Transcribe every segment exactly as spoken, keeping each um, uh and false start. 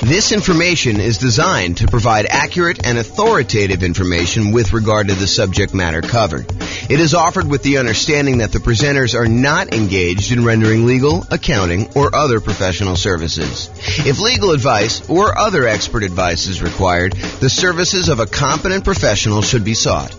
This information is designed to provide accurate and authoritative information with regard to the subject matter covered. It is offered with the understanding that the presenters are not engaged in rendering legal, accounting, or other professional services. If legal advice or other expert advice is required, the services of a competent professional should be sought.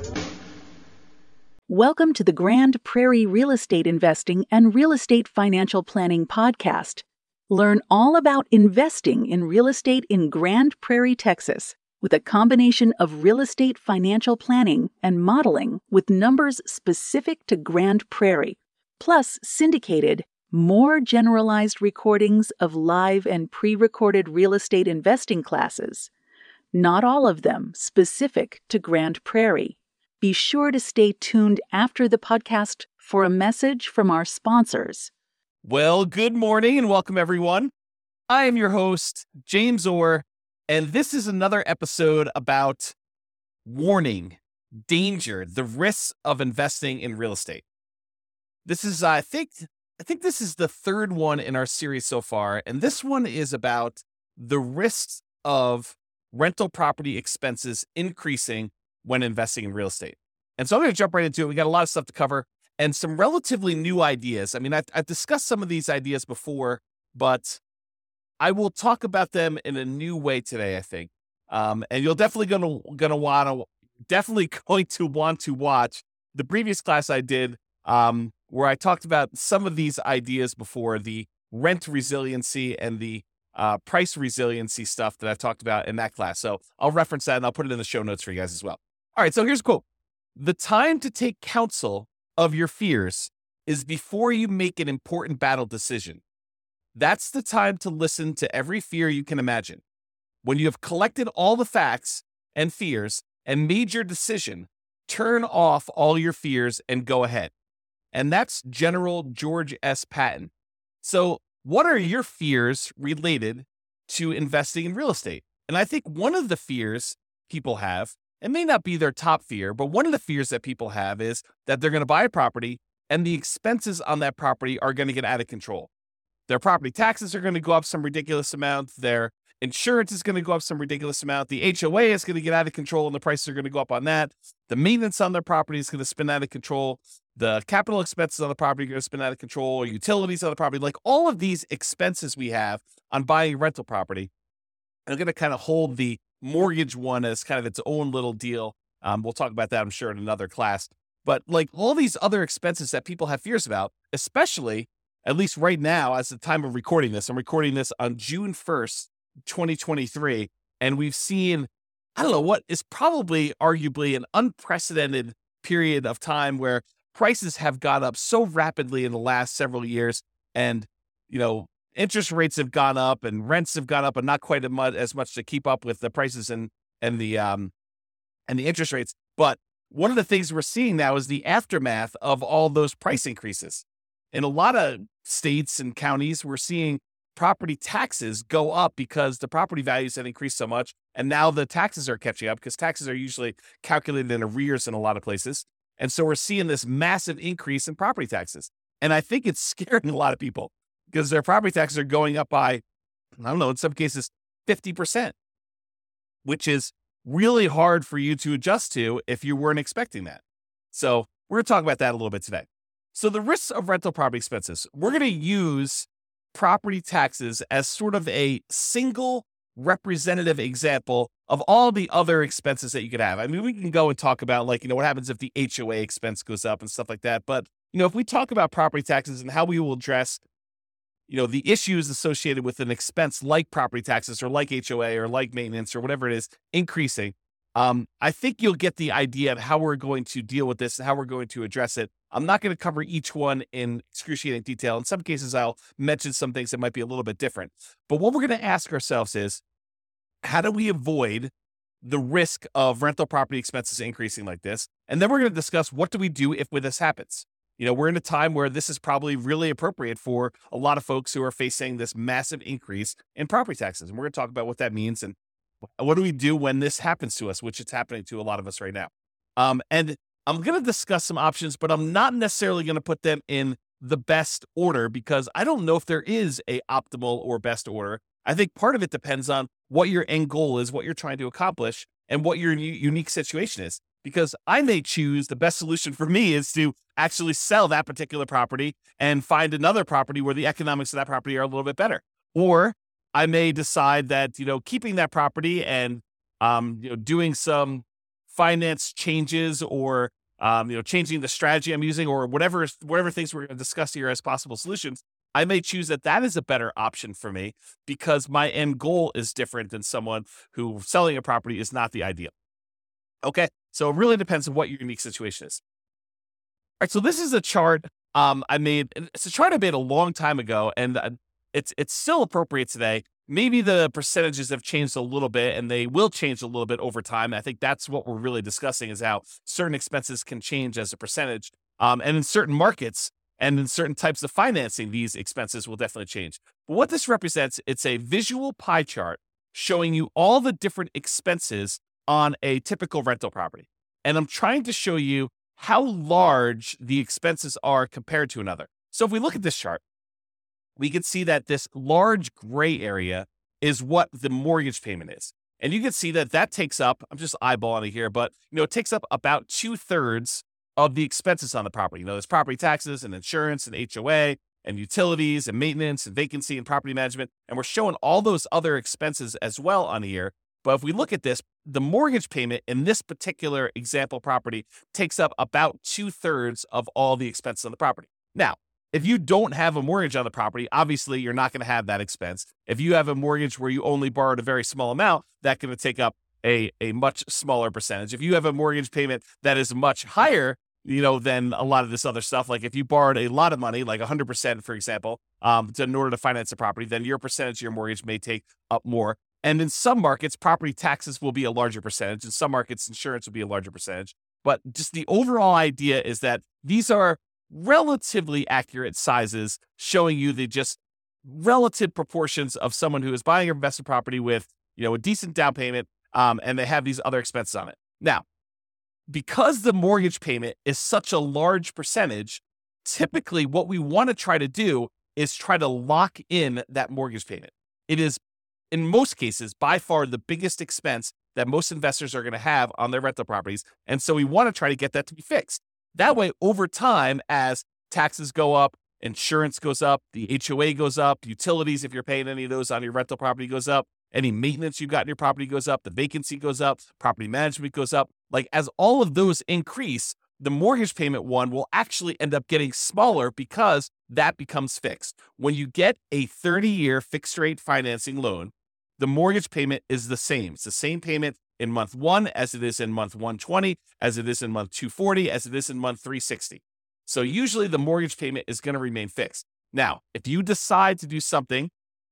Welcome to the Grand Prairie Real Estate Investing and Real Estate Financial Planning podcast. Learn all about investing in real estate in Grand Prairie, Texas, with a combination of real estate financial planning and modeling with numbers specific to Grand Prairie, plus syndicated, more generalized recordings of live and pre-recorded real estate investing classes, not all of them specific to Grand Prairie. Be sure to stay tuned after the podcast for a message from our sponsors. Well, good morning and welcome, everyone. I am your host, James Orr, and this is another episode about warning, danger, the risks of investing in real estate. This is, I think, I think this is the third one in our series so far, and this one is about the risks of rental property expenses increasing when investing in real estate. And so I'm going to jump right into it. We got a lot of stuff to cover. And some relatively new ideas. I mean, I've, I've discussed some of these ideas before, but I will talk about them in a new way today, I think. Um, and you're definitely going to going to want to definitely going to want to watch the previous class I did, um, where I talked about some of these ideas before, the rent resiliency and the uh, price resiliency stuff that I've talked about in that class. So I'll reference that and I'll put it in the show notes for you guys as well. All right, so here's a quote: "The time to take counsel of your fears is before you make an important battle decision. That's the time to listen to every fear you can imagine. When you have collected all the facts and fears and made your decision, turn off all your fears and go ahead." And that's General George S. Patton. So what are your fears related to investing in real estate? And I think one of the fears people have, it may not be their top fear, but one of the fears that people have is that they're going to buy a property and the expenses on that property are going to get out of control. Their property taxes are going to go up some ridiculous amount. Their insurance is going to go up some ridiculous amount. The H O A is going to get out of control and the prices are going to go up on that. The maintenance on their property is going to spin out of control. The capital expenses on the property are going to spin out of control. Utilities on the property, like all of these expenses we have on buying rental property, are going to kind of hold the mortgage one as kind of its own little deal. Um, we'll talk about that, I'm sure, in another class. But like all these other expenses that people have fears about, especially, at least right now, as the time of recording this, I'm recording this on June first, twenty twenty-three, and we've seen, I don't know, what is probably arguably an unprecedented period of time where prices have gone up so rapidly in the last several years. And, you know, interest rates have gone up and rents have gone up, and not quite as much, as much to keep up with the prices and and the um and the interest rates. But one of the things we're seeing now is the aftermath of all those price increases. In a lot of states and counties, we're seeing property taxes go up because the property values have increased so much, and now the taxes are catching up because taxes are usually calculated in arrears in a lot of places. And so we're seeing this massive increase in property taxes. And I think it's scaring a lot of people, because their property taxes are going up by, I don't know, in some cases, fifty percent, which is really hard for you to adjust to if you weren't expecting that. So we're going to talk about that a little bit today. So the risks of rental property expenses, we're going to use property taxes as sort of a single representative example of all the other expenses that you could have. I mean, we can go and talk about, like, you know, what happens if the H O A expense goes up and stuff like that. But, you know, if we talk about property taxes and how we will address, you know, the issues associated with an expense like property taxes or like H O A or like maintenance or whatever it is increasing, um, I think you'll get the idea of how we're going to deal with this and how we're going to address it. I'm not going to cover each one in excruciating detail. In some cases, I'll mention some things that might be a little bit different. But what we're going to ask ourselves is, how do we avoid the risk of rental property expenses increasing like this? And then we're going to discuss, what do we do if this happens? You know, we're in a time where this is probably really appropriate for a lot of folks who are facing this massive increase in property taxes. And we're going to talk about what that means and what do we do when this happens to us, which it's happening to a lot of us right now. Um, and I'm going to discuss some options, but I'm not necessarily going to put them in the best order, because I don't know if there is a optimal or best order. I think part of it depends on what your end goal is, what you're trying to accomplish, and what your u- unique situation is. Because I may choose the best solution for me is to actually sell that particular property and find another property where the economics of that property are a little bit better. Or I may decide that, you know, keeping that property and, um, you know, doing some finance changes or, um, you know, changing the strategy I'm using or whatever, whatever things we're going to discuss here as possible solutions. I may choose that that is a better option for me because my end goal is different than someone who selling a property is not the ideal. Okay. So it really depends on what your unique situation is. All right. So this is a chart um, I made. It's a chart I made a long time ago, and uh, it's it's still appropriate today. Maybe the percentages have changed a little bit, and they will change a little bit over time. I think that's what we're really discussing is how certain expenses can change as a percentage. Um, and in certain markets and in certain types of financing, these expenses will definitely change. But what this represents, it's a visual pie chart showing you all the different expenses on a typical rental property. And I'm trying to show you how large the expenses are compared to another. So if we look at this chart, we can see that this large gray area is what the mortgage payment is. And you can see that that takes up, I'm just eyeballing it here, but you know, it takes up about two thirds of the expenses on the property. You know, there's property taxes and insurance and H O A and utilities and maintenance and vacancy and property management. And we're showing all those other expenses as well on here. But if we look at this, the mortgage payment in this particular example property takes up about two thirds of all the expenses on the property. Now, if you don't have a mortgage on the property, obviously you're not going to have that expense. If you have a mortgage where you only borrowed a very small amount, that's going to take up a, a much smaller percentage. If you have a mortgage payment that is much higher, you know, than a lot of this other stuff, like if you borrowed a lot of money, like one hundred percent, for example, um, to, in order to finance a property, then your percentage of your mortgage may take up more. And in some markets, property taxes will be a larger percentage. In some markets, insurance will be a larger percentage. But just the overall idea is that these are relatively accurate sizes showing you the just relative proportions of someone who is buying an investment property with, you know, a decent down payment, um, and they have these other expenses on it. Now, because the mortgage payment is such a large percentage, typically what we want to try to do is try to lock in that mortgage payment. It is, in most cases, by far the biggest expense that most investors are going to have on their rental properties. And so we want to try to get that to be fixed. That way, over time, as taxes go up, insurance goes up, the H O A goes up, utilities, if you're paying any of those on your rental property, goes up, any maintenance you've got in your property goes up, the vacancy goes up, property management goes up. Like as all of those increase, the mortgage payment one will actually end up getting smaller because that becomes fixed. When you get a thirty-year fixed rate financing loan, the mortgage payment is the same. It's the same payment in month one as it is in month one twenty, as it is in month two forty, as it is in month three sixty. So usually the mortgage payment is going to remain fixed. Now, if you decide to do something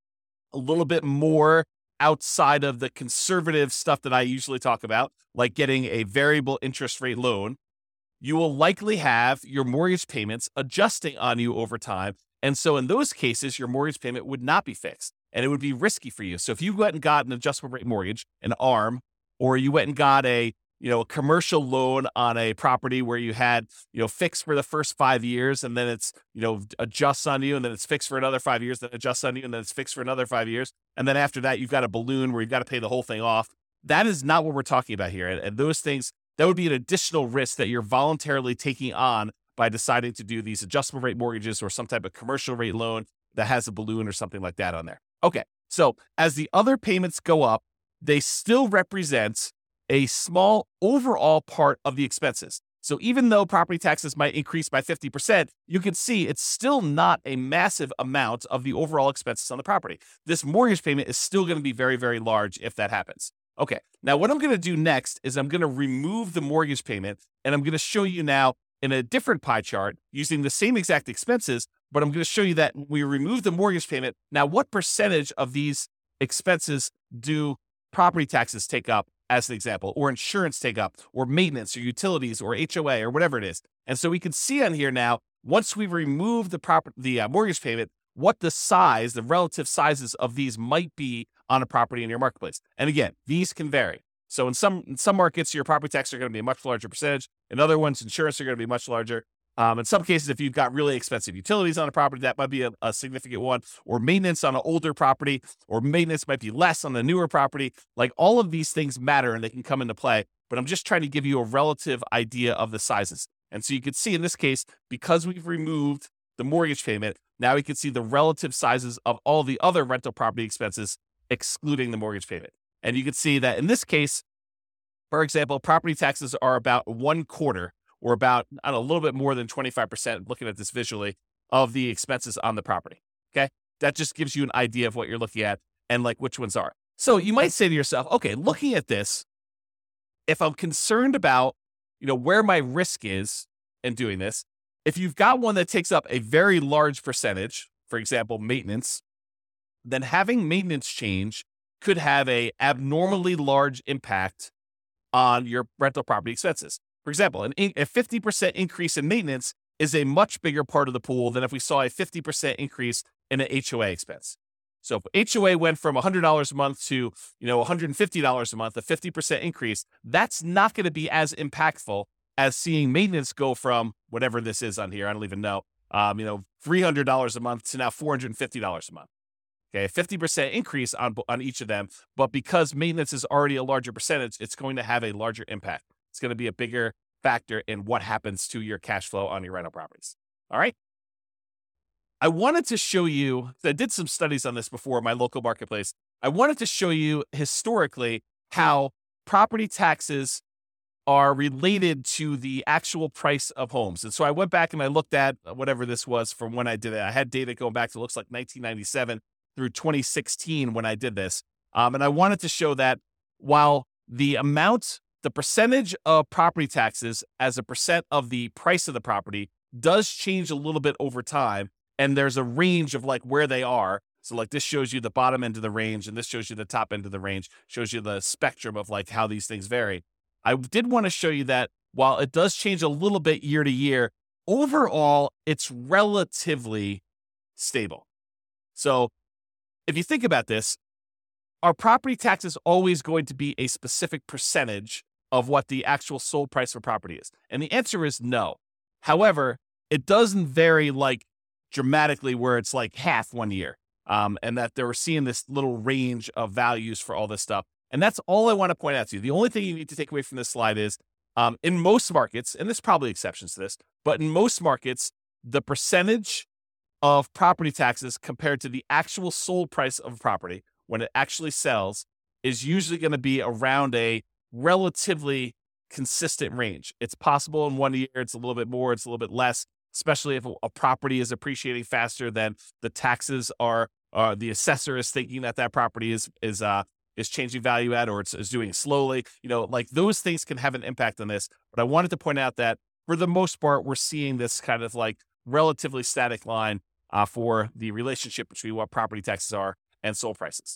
a little bit more outside of the conservative stuff that I usually talk about, like getting a variable interest rate loan, you will likely have your mortgage payments adjusting on you over time. And so in those cases, your mortgage payment would not be fixed and it would be risky for you. So if you went and got an adjustable rate mortgage, an A R M, or you went and got a, you know, a commercial loan on a property where you had, you know, fixed for the first five years and then it's, you know, adjusts on you and then it's fixed for another five years, then adjusts on you and then it's fixed for another five years. And then after that, you've got a balloon where you've got to pay the whole thing off. That is not what we're talking about here. And, and those things, that would be an additional risk that you're voluntarily taking on by deciding to do these adjustable rate mortgages or some type of commercial rate loan that has a balloon or something like that on there. Okay. So as the other payments go up, they still represent a small overall part of the expenses. So even though property taxes might increase by fifty percent, you can see it's still not a massive amount of the overall expenses on the property. This mortgage payment is still going to be very, very large if that happens. Okay, now what I'm going to do next is I'm going to remove the mortgage payment, and I'm going to show you now in a different pie chart using the same exact expenses, but I'm going to show you that when we remove the mortgage payment, now what percentage of these expenses do property taxes take up, as an example, or insurance take up, or maintenance, or utilities, or H O A, or whatever it is. And so we can see on here now, once we remove the proper, the uh, mortgage payment, what the size, the relative sizes of these might be on a property in your marketplace. And again, these can vary. So in some in some markets, your property taxes are going to be a much larger percentage. In other ones, insurance are going to be much larger. Um, in some cases, if you've got really expensive utilities on a property, that might be a, a significant one, or maintenance on an older property, or maintenance might be less on a newer property. Like all of these things matter and they can come into play, but I'm just trying to give you a relative idea of the sizes. And so you can see in this case, because we've removed the mortgage payment, now we can see the relative sizes of all the other rental property expenses, excluding the mortgage payment. And you can see that in this case, for example, property taxes are about one quarter or about I don't know, a little bit more than twenty-five percent, looking at this visually, of the expenses on the property. Okay. That just gives you an idea of what you're looking at and like which ones are. So you might say to yourself, okay, looking at this, if I'm concerned about, you know, where my risk is in doing this, if you've got one that takes up a very large percentage, for example, maintenance, then having maintenance change could have a abnormally large impact on your rental property expenses. For example, an, a fifty percent increase in maintenance is a much bigger part of the pool than if we saw a fifty percent increase in an H O A expense. So if H O A went from one hundred dollars a month to, you know, one hundred fifty dollars a month, a fifty percent increase, that's not going to be as impactful as seeing maintenance go from whatever this is on here, I don't even know, um, you know, three hundred dollars a month to now four hundred fifty dollars a month. Okay, a fifty percent increase on, on each of them, but because maintenance is already a larger percentage, it's going to have a larger impact. It's going to be a bigger factor in what happens to your cash flow on your rental properties. All right. I wanted to show you, I did some studies on this before in my local marketplace. I wanted to show you historically how property taxes are related to the actual price of homes. And so I went back and I looked at whatever this was from when I did it. I had data going back to, looks like nineteen ninety-seven through twenty sixteen when I did this. Um, and I wanted to show that while the amount, the percentage of property taxes as a percent of the price of the property does change a little bit over time. And there's a range of like where they are. So like this shows you the bottom end of the range and this shows you the top end of the range, shows you the spectrum of like how these things vary. I did want to show you that while it does change a little bit year to year, overall, it's relatively stable. So if you think about this, are property taxes always going to be a specific percentage of what the actual sold price of property is? And the answer is no. However, it doesn't vary like dramatically where it's like half one year, um, and that they were seeing this little range of values for all this stuff. And that's all I want to point out to you. The only thing you need to take away from this slide is um, in most markets, and there's probably exceptions to this, but in most markets, the percentage of property taxes compared to the actual sold price of a property when it actually sells is usually going to be around a relatively consistent range. It's possible in one year, it's a little bit more, it's a little bit less, especially if a property is appreciating faster than the taxes are, uh, the assessor is thinking that that property is, is, uh, is changing value at, or it's, is doing it slowly. You know, like those things can have an impact on this. But I wanted to point out that for the most part, we're seeing this kind of like relatively static line uh, for the relationship between what property taxes are and sold prices.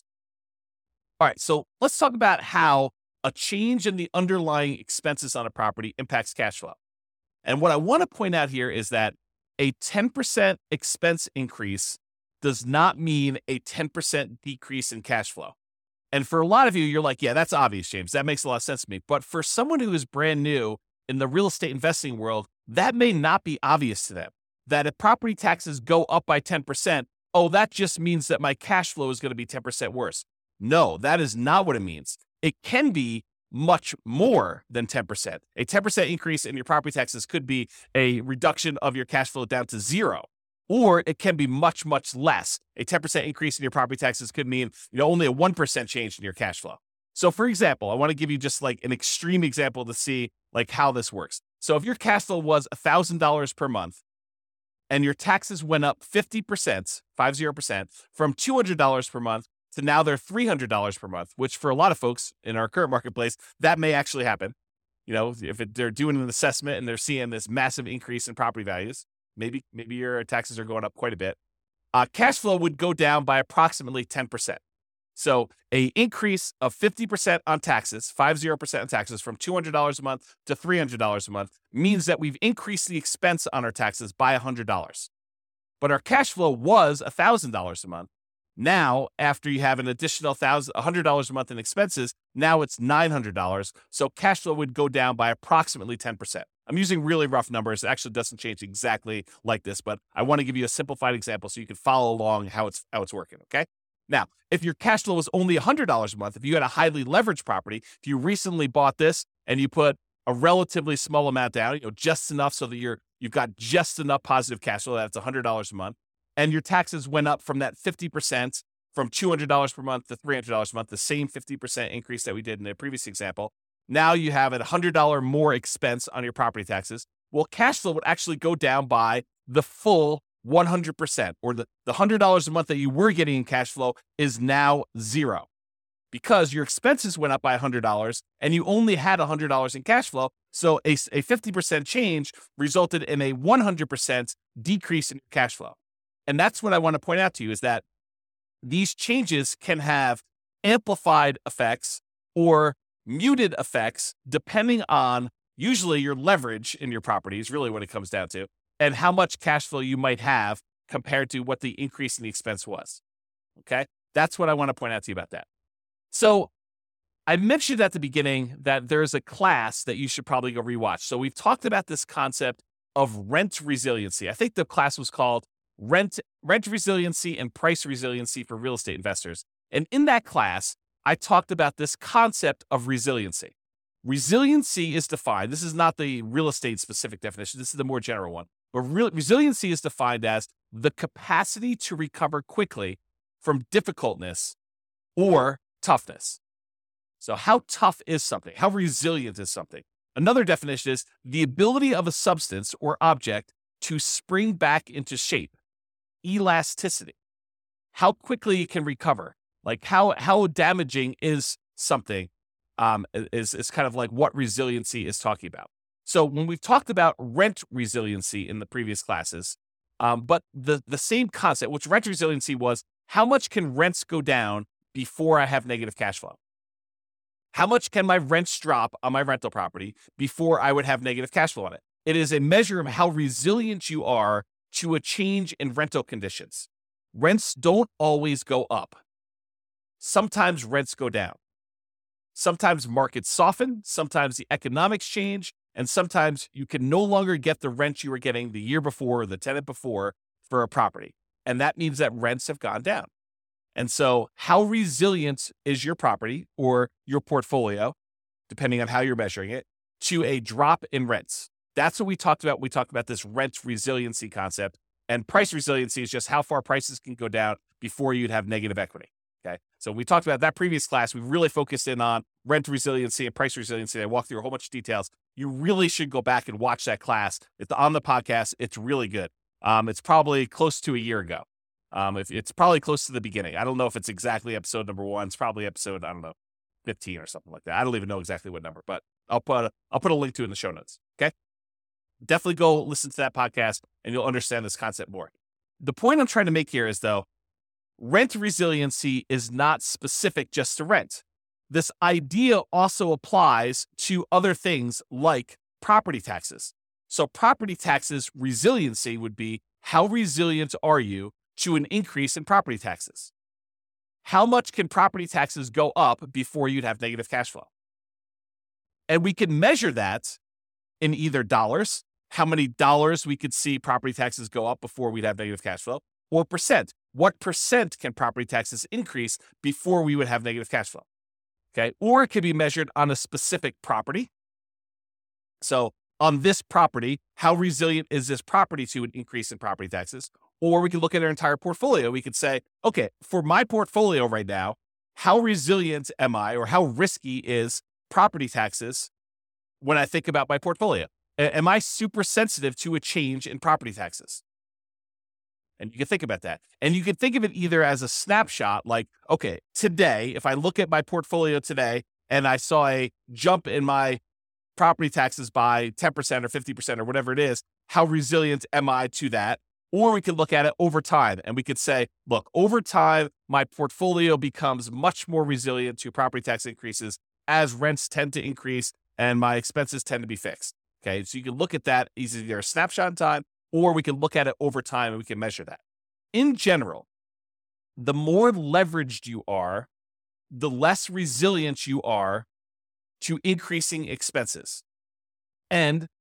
All right, so let's talk about how a change in the underlying expenses on a property impacts cash flow. And what I want to point out here is that a ten percent expense increase does not mean a ten percent decrease in cash flow. And for a lot of you, you're like, yeah, that's obvious, James. That makes a lot of sense to me. But for someone who is brand new in the real estate investing world, that may not be obvious to them. That if property taxes go up by ten percent, oh, that just means that my cash flow is going to be ten percent worse. No, that is not what it means. It can be much more than ten percent. A ten percent increase in your property taxes could be a reduction of your cash flow down to zero. Or it can be much, much less. A ten percent increase in your property taxes could mean, you know, only a one percent change in your cash flow. So for example, I want to give you just like an extreme example to see like how this works. So if your cash flow was one thousand dollars per month and your taxes went up fifty percent, fifty percent from two hundred dollars per month to now they're three hundred dollars per month, which for a lot of folks in our current marketplace, that may actually happen. You know, if it, they're doing an assessment and they're seeing this massive increase in property values, maybe maybe your taxes are going up quite a bit. Uh, cash flow would go down by approximately ten percent. So a increase of fifty percent on taxes, fifty percent on taxes from two hundred dollars a month to three hundred dollars a month means that we've increased the expense on our taxes by one hundred dollars. But our cash flow was one thousand dollars a month. Now, after you have an additional one hundred dollars a month in expenses, now it's nine hundred dollars. So cash flow would go down by approximately ten percent. I'm using really rough numbers. It actually doesn't change exactly like this, but I want to give you a simplified example so you can follow along how it's how it's working, okay? Now, if your cash flow was only one hundred dollars a month, if you had a highly leveraged property, if you recently bought this and you put a relatively small amount down, you know, just enough so that you're you've got just enough positive cash flow, that's one hundred dollars a month, and your taxes went up from that fifty percent from two hundred dollars per month to three hundred dollars a month, the same fifty percent increase that we did in the previous example. Now you have a one hundred dollars more expense on your property taxes. Well, cash flow would actually go down by the full one hundred percent, or the, the one hundred dollars a month that you were getting in cash flow is now zero because your expenses went up by one hundred dollars and you only had one hundred dollars in cash flow. So a, a fifty percent change resulted in a one hundred percent decrease in cash flow. And that's what I want to point out to you is that these changes can have amplified effects or muted effects depending on usually your leverage in your property is really what it comes down to, and how much cash flow you might have compared to what the increase in the expense was. Okay? That's what I want to point out to you about that. So I mentioned at the beginning that there's a class that you should probably go rewatch. So we've talked about this concept of rent resiliency. I think the class was called Rent, Rent Resiliency and Price Resiliency for Real Estate Investors. And in that class, I talked about this concept of resiliency. Resiliency is defined, this is not the real estate specific definition, this is the more general one. But real, resiliency is defined as the capacity to recover quickly from difficultness or toughness. So how tough is something? How resilient is something? Another definition is the ability of a substance or object to spring back into shape. Elasticity. How quickly it can recover. Like how, how damaging is something um, is, is kind of like what resiliency is talking about. So when we've talked about rent resiliency in the previous classes, um, but the, the same concept, which rent resiliency was, how much can rents go down before I have negative cash flow? How much can my rents drop on my rental property before I would have negative cash flow on it? It is a measure of how resilient you are to a change in rental conditions. Rents don't always go up. Sometimes rents go down. Sometimes markets soften, sometimes the economics change, and sometimes you can no longer get the rent you were getting the year before or the tenant before for a property. And that means that rents have gone down. And so how resilient is your property or your portfolio, depending on how you're measuring it, to a drop in rents? That's what we talked about. We talked about this rent resiliency concept, and price resiliency is just how far prices can go down before you'd have negative equity. Okay. So we talked about that previous class. We really focused in on rent resiliency and price resiliency. I walked through a whole bunch of details. You really should go back and watch that class. It's on the podcast. It's really good. Um, it's probably close to a year ago. Um, if it's probably close to the beginning. I don't know if it's exactly episode number one. It's probably episode, I don't know, fifteen or something like that. I don't even know exactly what number, but I'll put a, I'll put a link to it in the show notes. Okay. Definitely go listen to that podcast and you'll understand this concept more. The point I'm trying to make here is though, rent resiliency is not specific just to rent. This idea also applies to other things like property taxes. So property taxes resiliency would be, how resilient are you to an increase in property taxes? How much can property taxes go up before you'd have negative cash flow? And we can measure that in either dollars, how many dollars we could see property taxes go up before we'd have negative cash flow, or percent. What percent can property taxes increase before we would have negative cash flow? Okay. Or it could be measured on a specific property. So on this property, how resilient is this property to an increase in property taxes? Or we could look at our entire portfolio. We could say, okay, for my portfolio right now, how resilient am I, or how risky is property taxes when I think about my portfolio? A- am I super sensitive to a change in property taxes? And you can think about that. And you can think of it either as a snapshot, like, okay, today, if I look at my portfolio today and I saw a jump in my property taxes by ten percent or fifty percent or whatever it is, how resilient am I to that? Or we could look at it over time and we could say, look, over time, my portfolio becomes much more resilient to property tax increases as rents tend to increase and my expenses tend to be fixed. Okay, so you can look at that as either a snapshot in time, or we can look at it over time and we can measure that. In general, the more leveraged you are, the less resilient you are to increasing expenses. And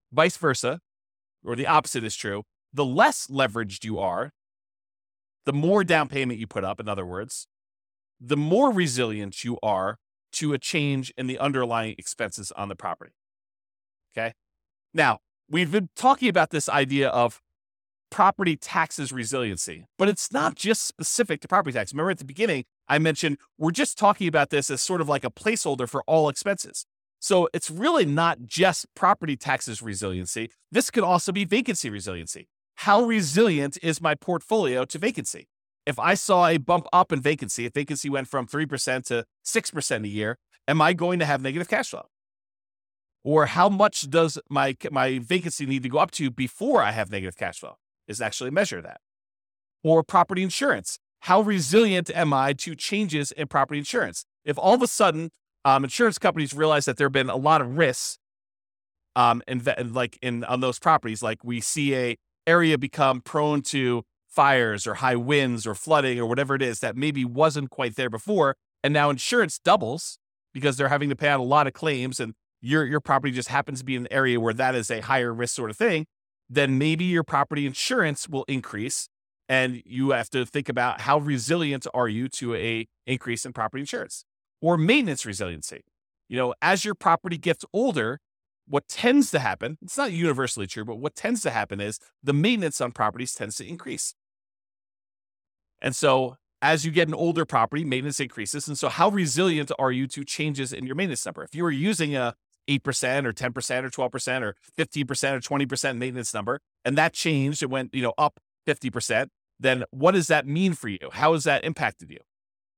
Vice versa, or the opposite is true. The less leveraged you are, the more down payment you put up, in other words, the more resilient you are to a change in the underlying expenses on the property. Okay? Now, we've been talking about this idea of property taxes resiliency, but it's not just specific to property tax. Remember at the beginning, I mentioned we're just talking about this as sort of like a placeholder for all expenses. So it's really not just property taxes resiliency. This could also be vacancy resiliency. How resilient is my portfolio to vacancy? If I saw a bump up in vacancy, if vacancy went from three percent to six percent a year, am I going to have negative cash flow? Or how much does my, my vacancy need to go up to before I have negative cash flow? Is actually measure that. Or property insurance. How resilient am I to changes in property insurance? If all of a sudden um, insurance companies realize that there have been a lot of risks um, in, like in on those properties, like we see a area become prone to fires or high winds or flooding or whatever it is that maybe wasn't quite there before, and now insurance doubles because they're having to pay out a lot of claims, and your your property just happens to be in an area where that is a higher risk sort of thing, then maybe your property insurance will increase, and you have to think about how resilient are you to a increase in property insurance. Or maintenance resiliency. You know, as your property gets older, what tends to happen, it's not universally true, but what tends to happen is the maintenance on properties tends to increase. And so as you get an older property, maintenance increases. And so how resilient are you to changes in your maintenance number? If you were using a eight percent or ten percent or twelve percent or fifteen percent or twenty percent maintenance number, and that changed, it went, you know, up fifty percent, then what does that mean for you? How has that impacted you?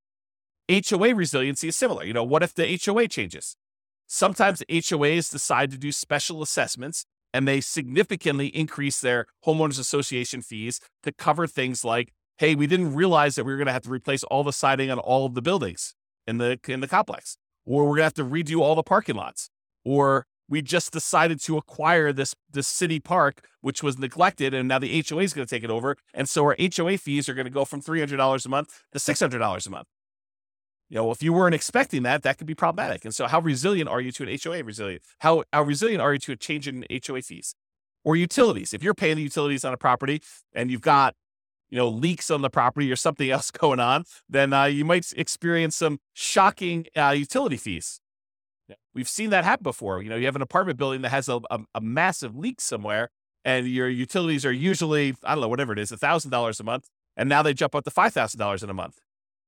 H O A resiliency is similar. You know, what if the H O A changes? Sometimes H O As decide to do special assessments, and they significantly increase their homeowners association fees to cover things like, hey, we didn't realize that we were going to have to replace all the siding on all of the buildings in the in the complex, or we're going to have to redo all the parking lots, or we just decided to acquire this this city park, which was neglected, and now the H O A is going to take it over, and so our H O A fees are going to go from three hundred dollars a month to six hundred dollars a month. You know, if you weren't expecting that, that could be problematic. And so how resilient are you to an H O A resilient? How, how resilient are you to a change in H O A fees? Or utilities. If you're paying the utilities on a property and you've got, you know, leaks on the property or something else going on, then uh, you might experience some shocking uh, utility fees. We've seen that happen before. You know, you have an apartment building that has a, a, a massive leak somewhere, and your utilities are usually, I don't know, whatever it is, one thousand dollars a month, and now they jump up to five thousand dollars in a month.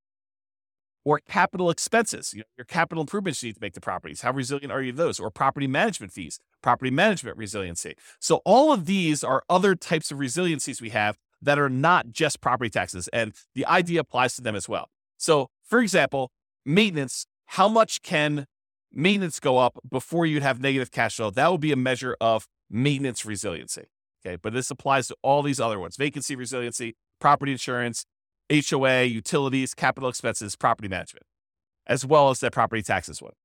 Or capital expenses, you know, your capital improvements you need to make the properties. How resilient are you to those? Or property management fees, property management resiliency. So all of these are other types of resiliencies we have that are not just property taxes, and the idea applies to them as well. So, for example, maintenance, how much can maintenance go up before you'd have negative cash flow? That would be a measure of maintenance resiliency. Okay, but this applies to all these other ones: vacancy resiliency, property insurance, H O A, utilities, capital expenses, property management, as well as that property taxes one.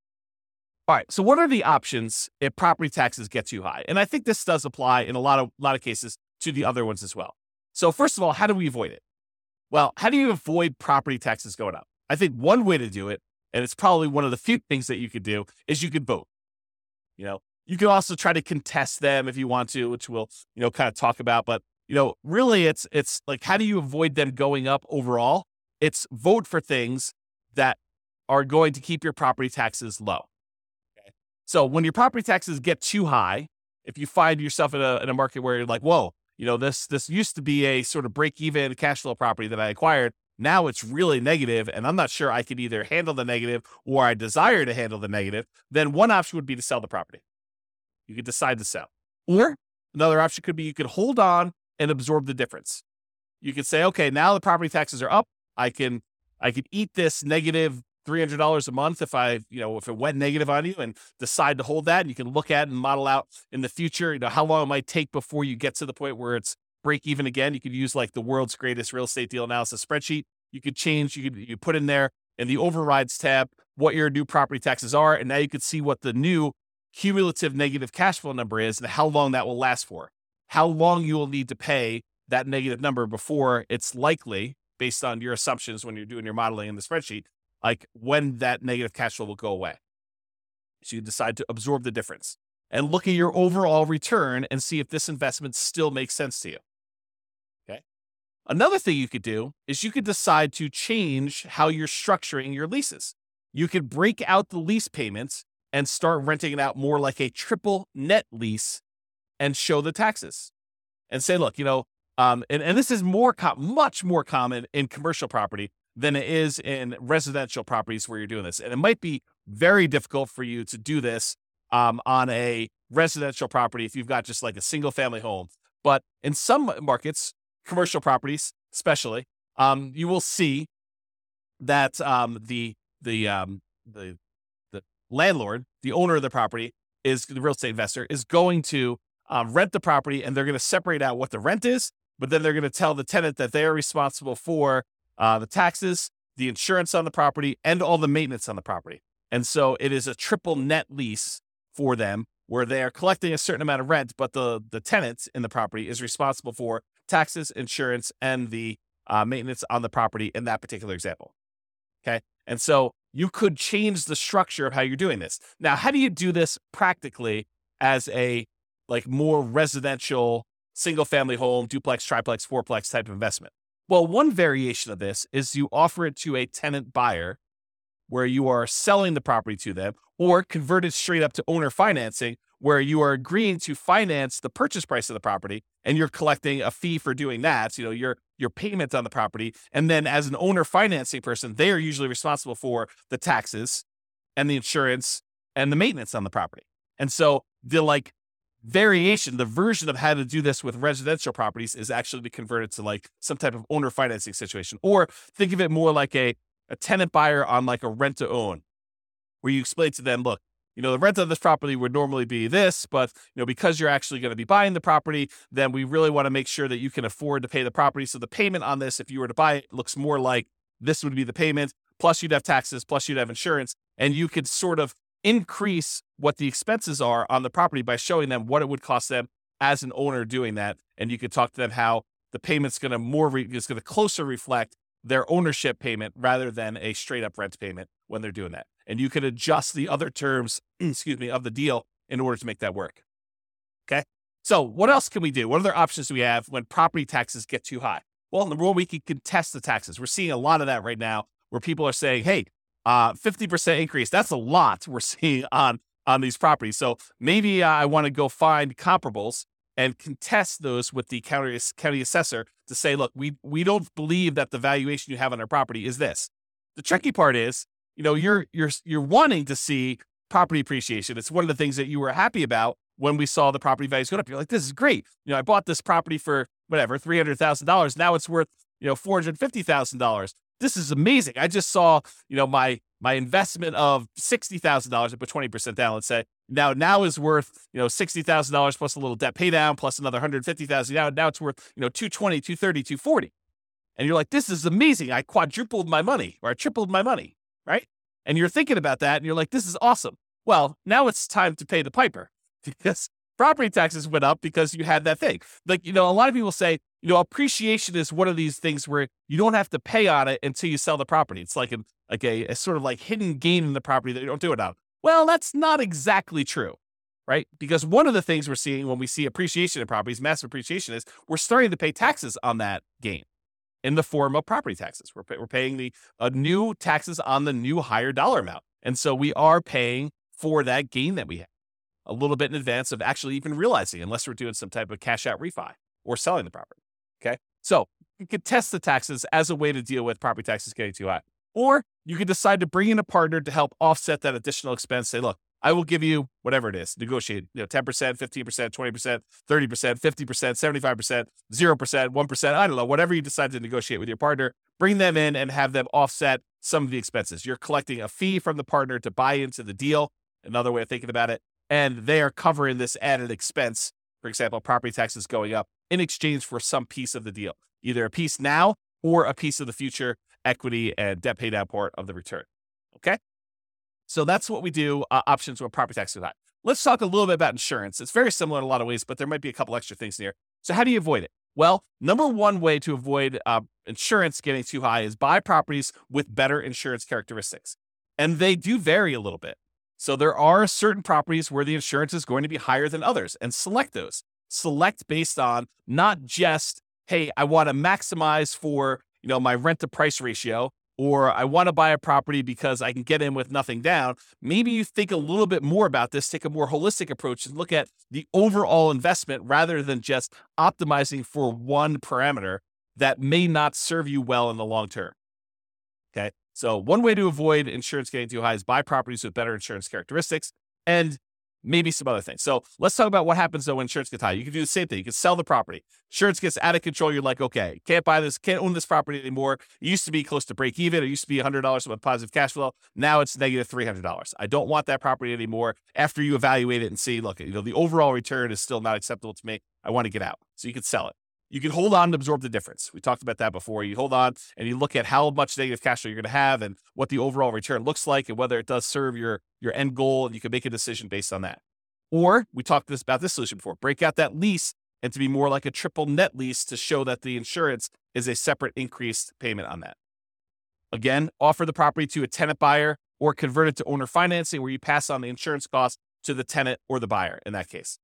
All right, so what are the options if property taxes get too high? And I think this does apply in a lot of lot of cases to the other ones as well. So first of all, how do we avoid it? Well, how do you avoid property taxes going up? I think one way to do it, and it's probably one of the few things that you could do, is you could vote. You know, you can also try to contest them if you want to, which we'll, you know, kind of talk about, but you know, really it's, it's like, how do you avoid them going up overall? It's vote for things that are going to keep your property taxes low. Okay. So when your property taxes get too high, if you find yourself in a, in a market where you're like, whoa, you know, this, this used to be a sort of break even cash flow property that I acquired. Now it's really negative, and I'm not sure I could either handle the negative or I desire to handle the negative, then one option would be to sell the property. You could decide to sell. Or another option could be you could hold on and absorb the difference. You could say, okay, now the property taxes are up. I can, I could eat this negative three hundred dollars a month if I, you know, if it went negative on you, and decide to hold that. And you can look at and model out in the future, you know, how long it might take before you get to the point where it's break even again. You could use like the world's greatest real estate deal analysis spreadsheet. You could change, you could, you put in there in the overrides tab what your new property taxes are. And now you could see what the new cumulative negative cash flow number is and how long that will last for. How long you will need to pay that negative number before it's likely, based on your assumptions when you're doing your modeling in the spreadsheet, like when that negative cash flow will go away. So you decide to absorb the difference. and look at your overall return and see if this investment still makes sense to you. Okay. Another thing you could do is you could decide to change how you're structuring your leases. You could break out the lease payments and start renting it out more like a triple net lease and show the taxes and say, look, you know, um, and, and this is more, com- much more common in commercial property than it is in residential properties where you're doing this. And it might be very difficult for you to do this um, on a residential property if you've got just like a single family home. But in some markets, commercial properties especially, um, you will see that um, the the um, the the landlord, the owner of the property, is the real estate investor, is going to um, rent the property, and they're going to separate out what the rent is, but then they're going to tell the tenant that they are responsible for uh, the taxes, the insurance on the property, and all the maintenance on the property. And so it is a triple net lease for them, where they are collecting a certain amount of rent, but the the tenant in the property is responsible for taxes, insurance, and the uh, maintenance on the property in that particular example. Okay. And so you could change the structure of how you're doing this. Now, how do you do this practically as a like more residential, single family home, duplex, triplex, fourplex type of investment? Well, one variation of this is you offer it to a tenant buyer where you are selling the property to them, or convert it straight up to owner financing, where you are agreeing to finance the purchase price of the property and you're collecting a fee for doing that. So, you know, your, your payment on the property. And then as an owner financing person, they are usually responsible for the taxes and the insurance and the maintenance on the property. And so the like variation, the version of how to do this with residential properties is actually to convert it to like some type of owner financing situation, or think of it more like a, a tenant buyer on like a rent to own, where you explain to them, look, you know, the rent of this property would normally be this, but, you know, because you're actually going to be buying the property, then we really want to make sure that you can afford to pay the property. So the payment on this, if you were to buy it, looks more like this would be the payment, plus you'd have taxes, plus you'd have insurance, and you could sort of increase what the expenses are on the property by showing them what it would cost them as an owner doing that. And you could talk to them how the payment's going to more, re- is going to closer reflect their ownership payment rather than a straight up rent payment when they're doing that. And you can adjust the other terms, excuse me, of the deal in order to make that work. Okay. So what else can we do? What other options do we have when property taxes get too high? Well, number one, we can contest the taxes. We're seeing a lot of that right now where people are saying, hey, uh, fifty percent increase. That's a lot we're seeing on, on these properties. So maybe uh, I want to go find comparables and contest those with the county, county assessor to say, look, we, we don't believe that the valuation you have on our property is this. The tricky part is, you know, you're, you're, you're wanting to see property appreciation. It's one of the things that you were happy about when we saw the property values go up. You're like, this is great. You know, I bought this property for whatever, three hundred thousand dollars. Now it's worth, you know, four hundred fifty thousand dollars. This is amazing. I just saw, you know, my, my investment of sixty thousand dollars, I put twenty percent down, let's say, now, now is worth, you know, sixty thousand dollars plus a little debt pay down, plus another one hundred fifty thousand dollars. Now, now it's worth, you know, two twenty, two thirty, two forty. And you're like, this is amazing. I quadrupled my money, or I tripled my money, right? And you're thinking about that and you're like, this is awesome. Well, now it's time to pay the piper, because property taxes went up because you had that thing. Like, you know, a lot of people say, you know, appreciation is one of these things where you don't have to pay on it until you sell the property. It's like a, like a, a sort of like hidden gain in the property that you don't do it on. Well, that's not exactly true, right? Because one of the things we're seeing when we see appreciation in properties, massive appreciation, is we're starting to pay taxes on that gain in the form of property taxes. We're, pay, we're paying the uh, new taxes on the new higher dollar amount. And so we are paying for that gain that we have a little bit in advance of actually even realizing, unless we're doing some type of cash out refi or selling the property. Okay. So you could test the taxes as a way to deal with property taxes getting too high. Or you could decide to bring in a partner to help offset that additional expense. Say, look, I will give you whatever it is, negotiate, you know, ten percent, fifteen percent, twenty percent, thirty percent, fifty percent, seventy-five percent, zero percent, one percent. I don't know, whatever you decide to negotiate with your partner, bring them in and have them offset some of the expenses. You're collecting a fee from the partner to buy into the deal. Another way of thinking about it. And they are covering this added expense, for example, property taxes going up, in exchange for some piece of the deal, either a piece now or a piece of the future equity and debt pay down part of the return. Okay. So that's what we do, uh, options when property taxes are high. Let's talk a little bit about insurance. It's very similar in a lot of ways, but there might be a couple extra things in here. So how do you avoid it? Well, number one way to avoid uh, insurance getting too high is buy properties with better insurance characteristics. And they do vary a little bit. So there are certain properties where the insurance is going to be higher than others, and select those. Select based on not just, hey, I want to maximize for, you know, my rent to price ratio, or I want to buy a property because I can get in with nothing down. Maybe you think a little bit more about this, take a more holistic approach and look at the overall investment rather than just optimizing for one parameter that may not serve you well in the long term. Okay. So one way to avoid insurance getting too high is buy properties with better insurance characteristics and maybe some other things. So let's talk about what happens though when insurance gets high. You can do the same thing. You can sell the property. Insurance gets out of control. You're like, okay, can't buy this, can't own this property anymore. It used to be close to break even. It used to be one hundred dollars with positive cash flow. Now it's negative three hundred dollars. I don't want that property anymore. After you evaluate it and see, look, you know, the overall return is still not acceptable to me. I want to get out. So you can sell it. You can hold on and absorb the difference. We talked about that before. You hold on and you look at how much negative cash flow you're going to have and what the overall return looks like and whether it does serve your, your end goal, and you can make a decision based on that. Or we talked this, about this solution before, break out that lease and to be more like a triple net lease to show that the insurance is a separate increased payment on that. Again, offer the property to a tenant buyer or convert it to owner financing where you pass on the insurance cost to the tenant or the buyer in that case.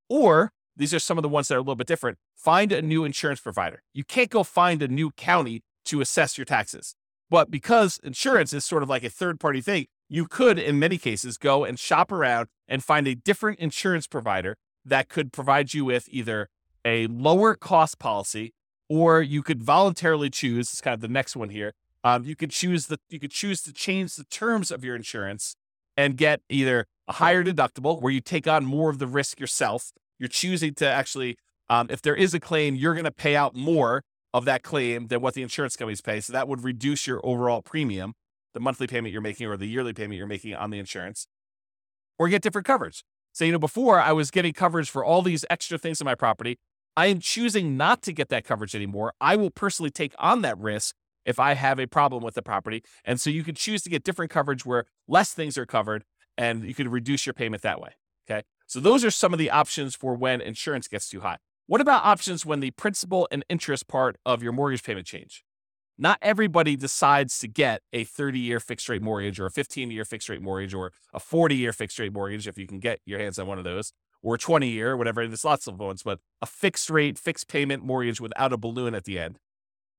Or these are some of the ones that are a little bit different. Find a new insurance provider. You can't go find a new county to assess your taxes. But because insurance is sort of like a third-party thing, you could, in many cases, go and shop around and find a different insurance provider that could provide you with either a lower cost policy, or you could voluntarily choose, it's kind of the next one here, um, you could choose the you could choose to change the terms of your insurance and get either a higher deductible where you take on more of the risk yourself. You're choosing to actually, um, if there is a claim, you're going to pay out more of that claim than what the insurance companies pay. So that would reduce your overall premium, the monthly payment you're making or the yearly payment you're making on the insurance, or get different coverage. So, you know, before I was getting coverage for all these extra things in my property. I am choosing not to get that coverage anymore. I will personally take on that risk if I have a problem with the property. And so you can choose to get different coverage where less things are covered and you can reduce your payment that way. Okay. So those are some of the options for when insurance gets too high. What about options when the principal and interest part of your mortgage payment change? Not everybody decides to get a thirty-year fixed rate mortgage or a fifteen-year fixed rate mortgage or a forty-year fixed rate mortgage, if you can get your hands on one of those, or a twenty-year, whatever. There's lots of ones, but a fixed rate, fixed payment mortgage without a balloon at the end.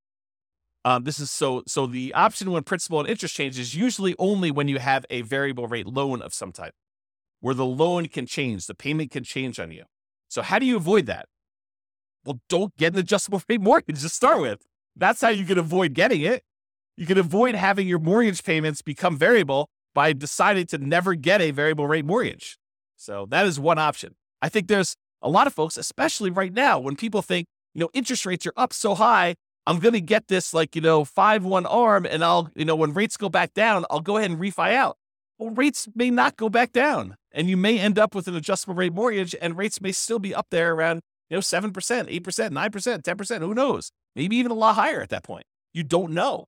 Um, this is so, so the option when principal and interest change is usually only when you have a variable rate loan of some type, where the loan can change, the payment can change on you. So how do you avoid that? Well, don't get an adjustable rate mortgage to start with. That's how you can avoid getting it. You can avoid having your mortgage payments become variable by deciding to never get a variable rate mortgage. So that is one option. I think there's a lot of folks, especially right now, when people think, you know, interest rates are up so high, I'm going to get this like, you know, five one arm and I'll, you know, when rates go back down, I'll go ahead and refi out. Well, rates may not go back down and you may end up with an adjustable rate mortgage and rates may still be up there around, you know, seven percent, eight percent, nine percent, ten percent, who knows? Maybe even a lot higher at that point. You don't know.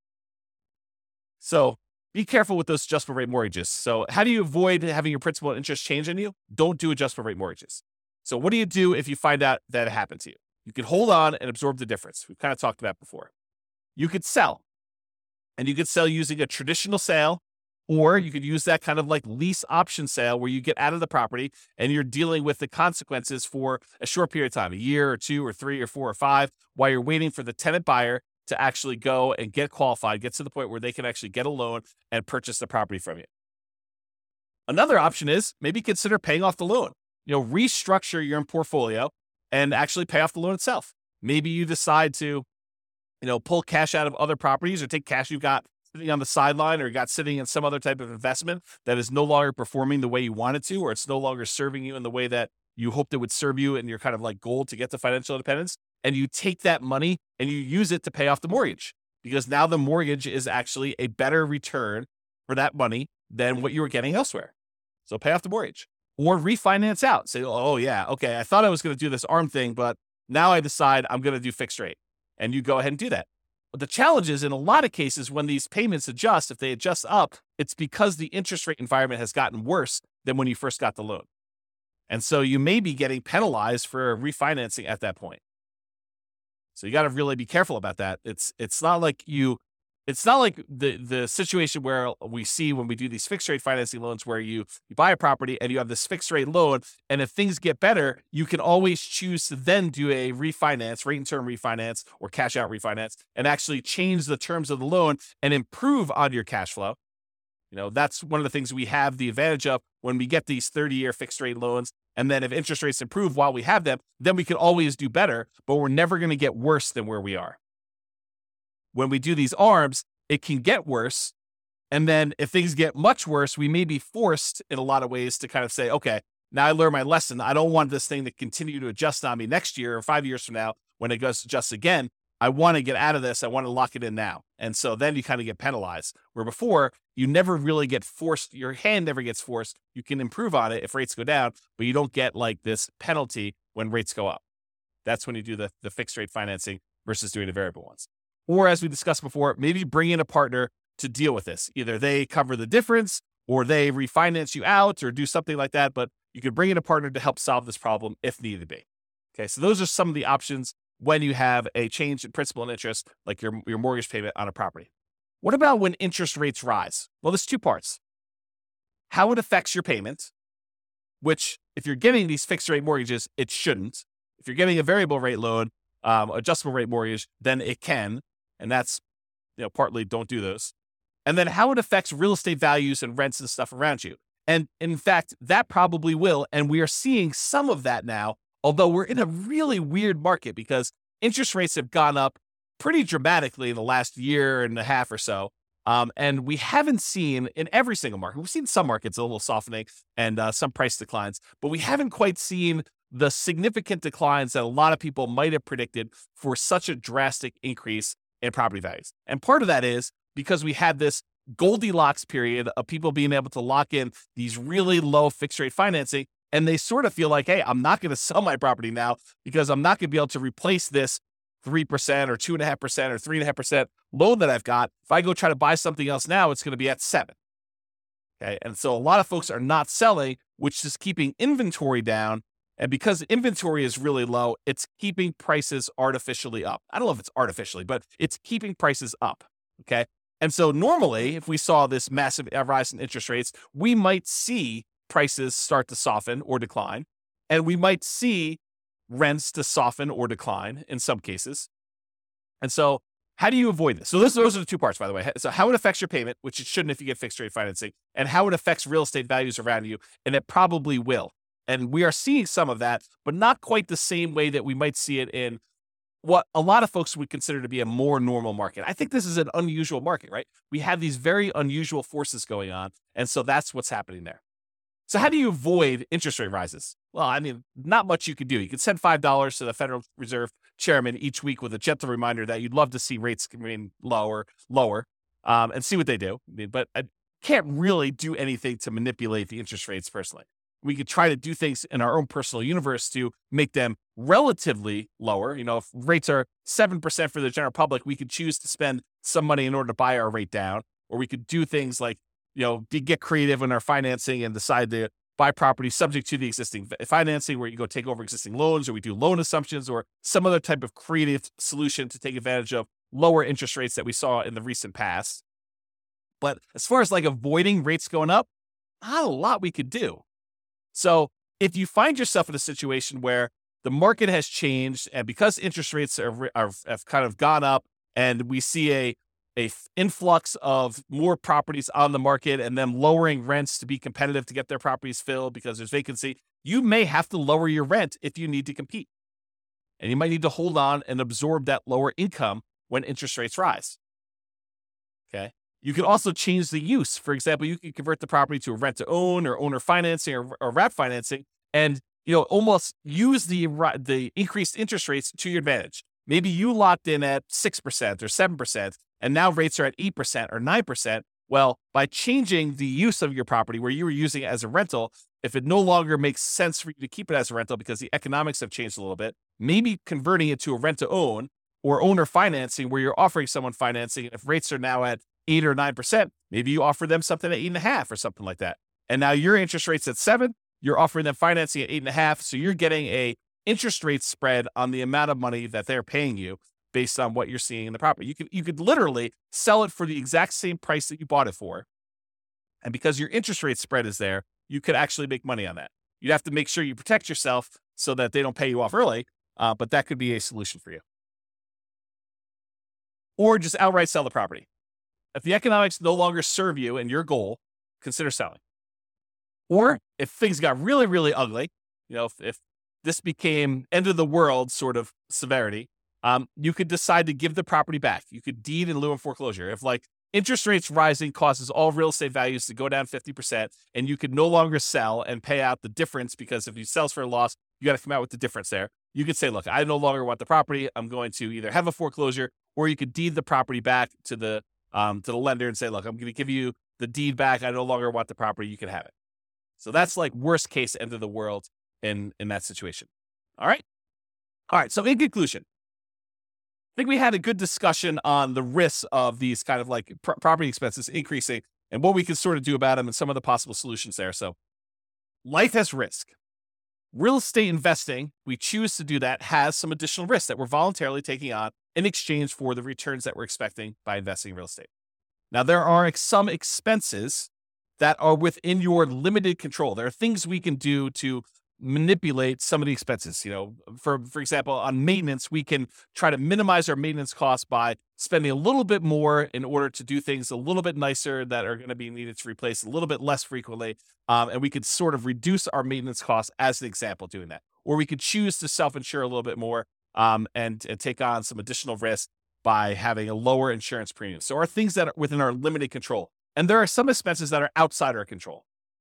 So be careful with those adjustable rate mortgages. So how do you avoid having your principal and interest change on you? Don't do adjustable rate mortgages. So what do you do if you find out that it happened to you? You can hold on and absorb the difference. We've kind of talked about before. You could sell. And you could sell using a traditional sale, or you could use that kind of like lease option sale where you get out of the property and you're dealing with the consequences for a short period of time, a year or two or three or four or five, while you're waiting for the tenant buyer to actually go and get qualified, get to the point where they can actually get a loan and purchase the property from you. Another option is maybe consider paying off the loan. You know, restructure your portfolio and actually pay off the loan itself. Maybe you decide to, you know, pull cash out of other properties or take cash you've got sitting on the sideline or got sitting in some other type of investment that is no longer performing the way you want it to, or it's no longer serving you in the way that you hoped it would serve you in your kind of like goal to get to financial independence. And you take that money and you use it to pay off the mortgage, because now the mortgage is actually a better return for that money than what you were getting elsewhere. So pay off the mortgage or refinance out. Say, oh yeah, okay, I thought I was going to do this ARM thing, but now I decide I'm going to do fixed rate. And you go ahead and do that. But the challenge is in a lot of cases when these payments adjust, if they adjust up, it's because the interest rate environment has gotten worse than when you first got the loan. And so you may be getting penalized for refinancing at that point. So you got to really be careful about that. It's it's not like you it's not like the the situation where we see when we do these fixed rate financing loans where you, you buy a property and you have this fixed rate loan, and if things get better, you can always choose to then do a refinance, rate and term refinance or cash out refinance, and actually change the terms of the loan and improve on your cash flow. You know, that's one of the things we have the advantage of when we get these thirty-year fixed rate loans. And then if interest rates improve while we have them, then we can always do better, but we're never going to get worse than where we are. When we do these A R Ms, it can get worse. And then if things get much worse, we may be forced in a lot of ways to kind of say, okay, now I learned my lesson. I don't want this thing to continue to adjust on me next year or five years from now when it goes to adjust again. I want to get out of this. I want to lock it in now. And so then you kind of get penalized, where before you never really get forced. Your hand never gets forced. You can improve on it if rates go down, but you don't get like this penalty when rates go up. That's when you do the, the fixed rate financing versus doing the variable ones. Or as we discussed before, maybe bring in a partner to deal with this. Either they cover the difference or they refinance you out or do something like that. But you could bring in a partner to help solve this problem if needed be. Okay, so those are some of the options when you have a change in principal and interest, like your, your mortgage payment on a property. What about when interest rates rise? Well, there's two parts. How it affects your payment, which if you're getting these fixed rate mortgages, it shouldn't. If you're getting a variable rate loan, um, adjustable rate mortgage, then it can. And that's, you know, partly don't do those. And then how it affects real estate values and rents and stuff around you. And in fact, that probably will. And we are seeing some of that now, although we're in a really weird market because interest rates have gone up pretty dramatically in the last year and a half or so. Um, and we haven't seen in every single market, we've seen some markets a little softening and uh, some price declines, but we haven't quite seen the significant declines that a lot of people might have predicted for such a drastic increase in property values. And part of that is because we had this Goldilocks period of people being able to lock in these really low fixed rate financing. And they sort of feel like, hey, I'm not going to sell my property now because I'm not going to be able to replace this three percent or two point five percent or three point five percent loan that I've got. If I go try to buy something else now, it's going to be at seven. Okay. And so a lot of folks are not selling, which is keeping inventory down. And because inventory is really low, it's keeping prices artificially up. I don't know if it's artificially, but it's keeping prices up. Okay. And so normally, if we saw this massive rise in interest rates, we might see prices start to soften or decline, and we might see rents to soften or decline in some cases. And so how do you avoid this? So this, those are the two parts, by the way. So how it affects your payment, which it shouldn't if you get fixed rate financing, and how it affects real estate values around you, and it probably will. And we are seeing some of that, but not quite the same way that we might see it in what a lot of folks would consider to be a more normal market. I think this is an unusual market, right? We have these very unusual forces going on, and so that's what's happening there. So how do you avoid interest rate rises? Well, I mean, not much you could do. You could send five dollars to the Federal Reserve chairman each week with a gentle reminder that you'd love to see rates remain lower, lower, um, and see what they do. I mean, but I can't really do anything to manipulate the interest rates personally. We could try to do things in our own personal universe to make them relatively lower. You know, if rates are seven percent for the general public, we could choose to spend some money in order to buy our rate down, or we could do things like, you know, get creative in our financing and decide to buy property subject to the existing financing, where you go take over existing loans, or we do loan assumptions, or some other type of creative solution to take advantage of lower interest rates that we saw in the recent past. But as far as like avoiding rates going up, not a lot we could do. So if you find yourself in a situation where the market has changed, and because interest rates are, are have kind of gone up, and we see a a influx of more properties on the market and them lowering rents to be competitive to get their properties filled because there's vacancy, you may have to lower your rent if you need to compete. And you might need to hold on and absorb that lower income when interest rates rise. Okay. You can also change the use. For example, you can convert the property to a rent to own or owner financing or, or wrap financing, and, you know, almost use the, the increased interest rates to your advantage. Maybe you locked in at six percent or seven percent, and now rates are at eight percent or nine percent. Well, by changing the use of your property where you were using it as a rental, if it no longer makes sense for you to keep it as a rental because the economics have changed a little bit, maybe converting it to a rent to own or owner financing where you're offering someone financing. If rates are now at eight or nine percent, maybe you offer them something at eight and a half or something like that. And now your interest rate's at seven, you're offering them financing at eight and a half. So you're getting a interest rate spread on the amount of money that they're paying you. based on what you're seeing in the property. You could you could literally sell it for the exact same price that you bought it for. And because your interest rate spread is there, you could actually make money on that. You'd have to make sure you protect yourself so that they don't pay you off early, uh, but that could be a solution for you. Or just outright sell the property. If the economics no longer serve you and your goal, consider selling. Or if things got really, really ugly, you know, if, if this became end of the world sort of severity, um, you could decide to give the property back. You could deed in lieu of foreclosure. If like interest rates rising causes all real estate values to go down fifty percent and you could no longer sell and pay out the difference, because if you sell for a loss, you got to come out with the difference there. You could say, look, I no longer want the property. I'm going to either have a foreclosure, or you could deed the property back to the um, to the lender and say, look, I'm going to give you the deed back. I no longer want the property. You can have it. So that's like worst case end of the world in, in that situation. All right. All right. So in conclusion, I think we had a good discussion on the risks of these kind of like pr- property expenses increasing and what we can sort of do about them and some of the possible solutions there. So life has risk. Real estate investing, we choose to do that, has some additional risks that we're voluntarily taking on in exchange for the returns that we're expecting by investing in real estate. Now, there are some expenses that are within your limited control. There are things we can do to manipulate some of the expenses. You know, for, for example, on maintenance, we can try to minimize our maintenance costs by spending a little bit more in order to do things a little bit nicer that are going to be needed to replace a little bit less frequently. Um, and we could sort of reduce our maintenance costs as an example doing that. Or we could choose to self-insure a little bit more um, and, and take on some additional risk by having a lower insurance premium. So, are things that are within our limited control. And there are some expenses that are outside our control.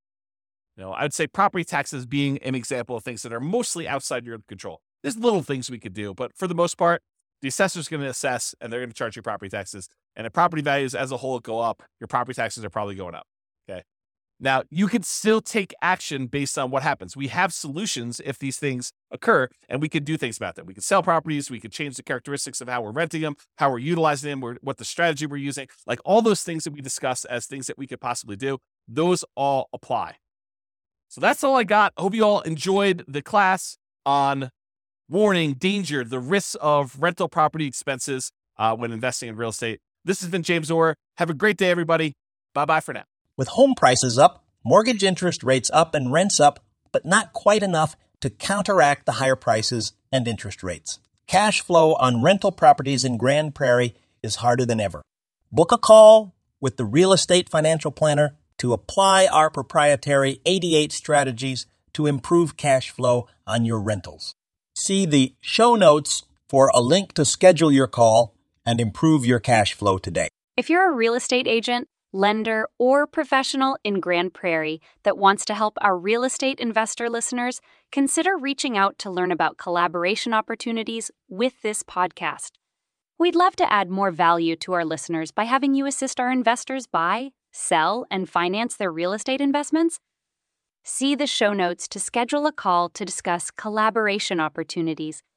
You know, I'd say property taxes being an example of things that are mostly outside your control. There's little things we could do, but for the most part, the assessor's going to assess and they're going to charge you property taxes. And if property values as a whole go up, your property taxes are probably going up. Okay. Now, you can still take action based on what happens. We have solutions if these things occur, and we can do things about them. We can sell properties. We can change the characteristics of how we're renting them, how we're utilizing them, or what the strategy we're using. Like all those things that we discussed as things that we could possibly do, those all apply. So that's all I got. I hope you all enjoyed the class on warning, danger, the risks of rental property expenses uh, when investing in real estate. This has been James Orr. Have a great day, everybody. Bye-bye for now. With home prices up, mortgage interest rates up, and rents up, but not quite enough to counteract the higher prices and interest rates. Cash flow on rental properties in Grand Prairie is harder than ever. Book a call with the Real Estate Financial Planner to apply our proprietary eighty-eight strategies to improve cash flow on your rentals. See the show notes for a link to schedule your call and improve your cash flow today. If you're a real estate agent, lender, or professional in Grand Prairie that wants to help our real estate investor listeners, consider reaching out to learn about collaboration opportunities with this podcast. We'd love to add more value to our listeners by having you assist our investors buy, sell, and finance their real estate investments. See the show notes to schedule a call to discuss collaboration opportunities